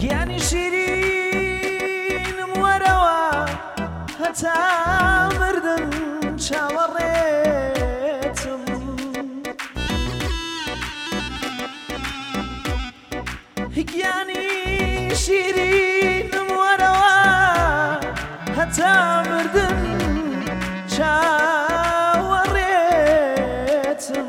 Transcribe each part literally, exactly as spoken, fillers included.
گیانی شیرینم وەرەوە هەتا مردم چاوەڕێتم گیانی شیرینم وەرەوە هەتا مردم چاوەڕێتم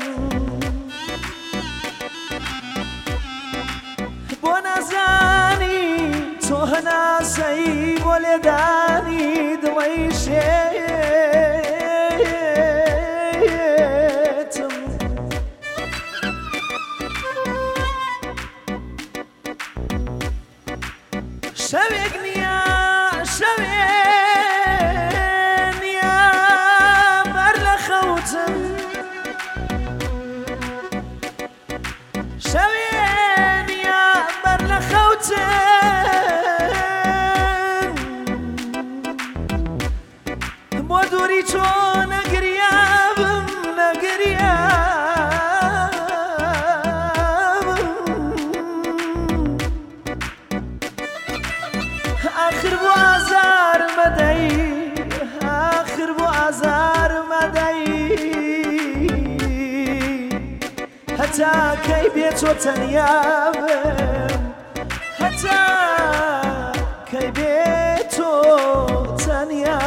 بۆ نازانی تۆ هەناسەی بۆ لێدانی دڵی شێتم شەوێک نییە شەوێک نییە بەر لە خەوتم شەوێک نییە بەر لە خەوتم بۆ دووری تۆ نەگریابم نەگریابم آخر بۆ ئازار مەدەی آخر بۆ ئازار مەدەی هەتا کەی بێت تۆ تەنیا بم هەتا کەی بێت تۆ تەنیا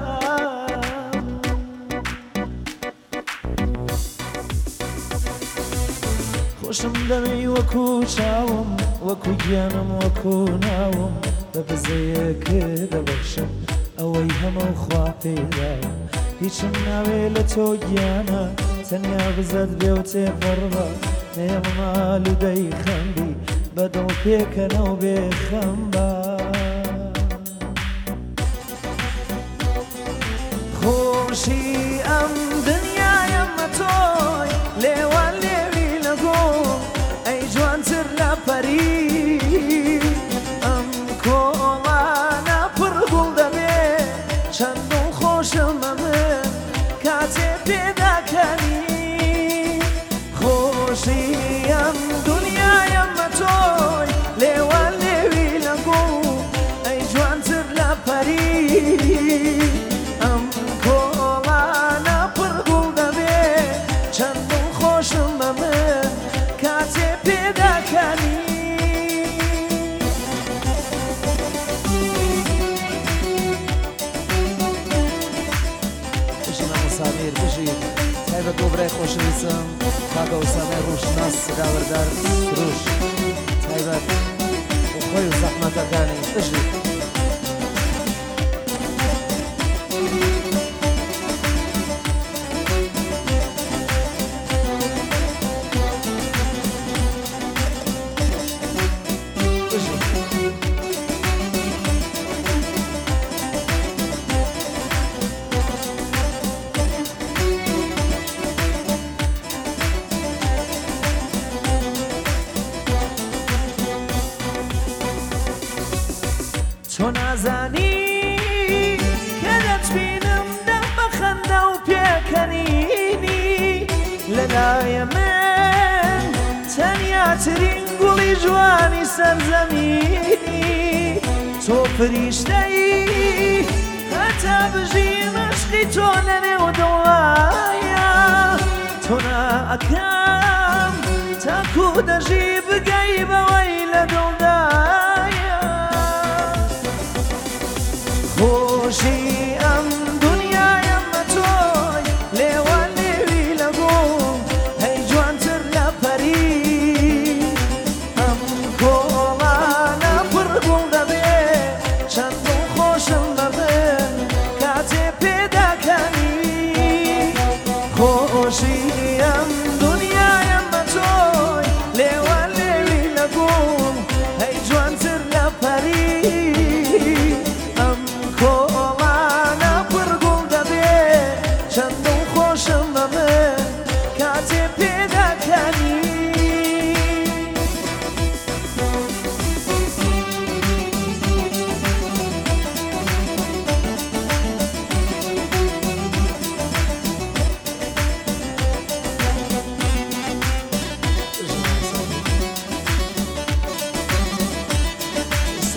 خۆشم دەوێی وەکو چاوم وەکو گیانم وەکو ناوم بە بزەیەکت دەبەخشم ئەوەی هەموو خوا پێداوە هیچم ناوێ لە تۆ گیانە تەنیا بزەت بێ و تێپەڕبە نێمە ماڵ و دەی خەمبی بەدڵ پێکەنە و بێخەمبە خۆشی ئەم دنیایەمە تۆی لێوان لێوی لەگۆڵ ئەی جوانتر لە پەری ئەم کۆڵانە پڕ گوڵ دەبێ چەندم خۆشمە من کاتێ پێداکەنی خۆشی ئەم دنیایەمە تۆی لێوان لێوی لەگۆڵ ئەی جوانتر لە پەری ئەم کۆڵانە پڕ گوڵ دەبێ چەندم خۆشمە من کاتێ پێداکەنی سامیر بژید تایبەت بۆ برای خۆشەویستم کاکە ئوسامەی ڕوشناس سراوەردار ڕوش تایبەت بۆ خۆی و زەحمەتەکانی بژید تۆ نازانی کە دەتبینم دەم بە خەندە و پێکەنینی لەلایە من تەنیاترین گوڵی جوانی سەرزەمینی تۆ فریشتەی هەتا بژی مەشقی تۆ لە نێو دڵایە تۆ نائەکەم تاکو دەژی بگەی بەوەی لە دڵدایە خۆشی ئەم دنیایەمە تۆی لێوان لێوی لەگۆڵ هەی جوانتر لە پەری ئەم کۆڵانە پڕ گوڵ دەبێ چەندم خۆشم بە من کاتێ پێداکەنی خۆشی ئەم دنیایەمە تۆی لێوان لێوی لەگۆڵ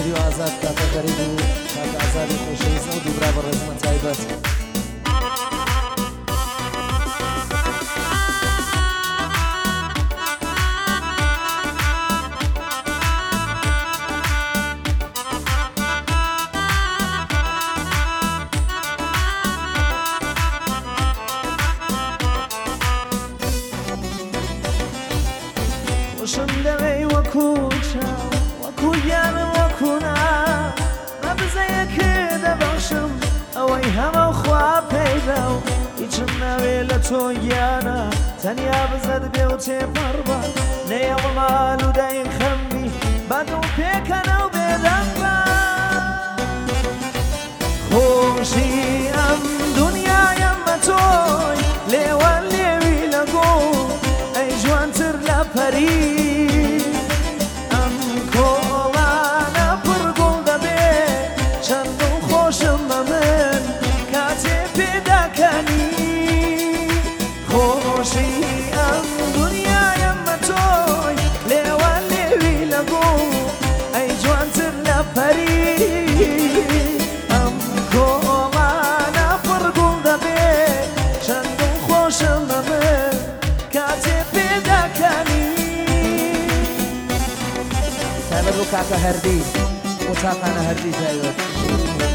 و ئازاد کاکە غەریب و کاکە ئازادی خۆشەویستە و دووبرا بە ڕێزمە تایبەت خۆشم دەوێی وەکو چاو وەکو گیانم وەکو نا مەبزەیەکێ دەبەخشم ئەوەی هەمە خوا پەیدا و هیچم ناوێ لە تۆ گیانە تەنیا بزەت بێ و تێپەڕ بە نەیەوە ماڵ و دای خەمی بەد و پێکەنە و بێدەم بە خۆشی ئەم دونیایەمە تۆی لێوە لێوی لە گۆڵ ئەی جوانتر لە پەری ئەم کۆڵانە پڕ گوڵ دەبێ چەند و خۆشم بە من کاتێ پێداکەنی خۆشی ئەم دونیایەمە تۆی لێوە لێوی لە گوڵ ئەی جوانتر لە پەری ئەم کۆڵانە پڕ گوڵ دەبێ چەند و خۆشم بە من کاتێ پێداکەنی تایبەت بۆ کاکە هەردی بۆ چاقانە هەردی تایبەت